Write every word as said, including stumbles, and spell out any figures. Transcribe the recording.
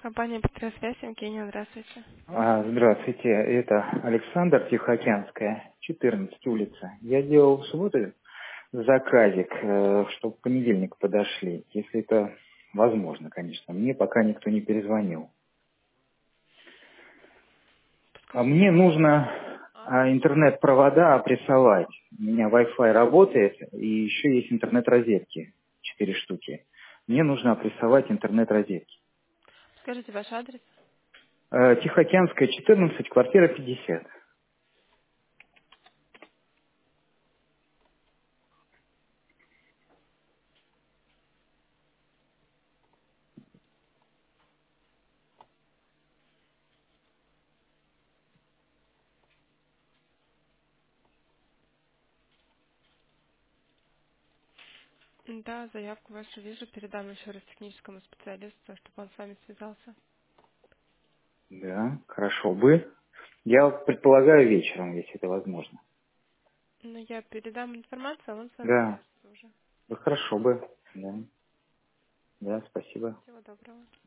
Компания «Петросвязь», Евгения, здравствуйте. А, Здравствуйте, это Александр, Тихоокеанская, четырнадцать улица. Я делал в субботу заказик, чтобы в понедельник подошли, если это возможно, конечно. Мне пока никто не перезвонил. А Подскажите, мне ваш адрес. нужно Ага. а, интернет-провода прессовать. У меня Wi-Fi работает, и еще есть интернет-розетки, четыре штуки. Мне нужно опрессовать интернет-розетки. Скажите ваш адрес. Э, Тихоокеанская, четырнадцать, квартира пятьдесят. Да, заявку вашу вижу. Передам еще раз техническому специалисту, чтобы он с вами связался. Да, хорошо бы. Я предполагаю вечером, если это возможно. Но я передам информацию, а он с вами Да, свяжется уже. да, хорошо бы. Да, да, спасибо. Всего доброго.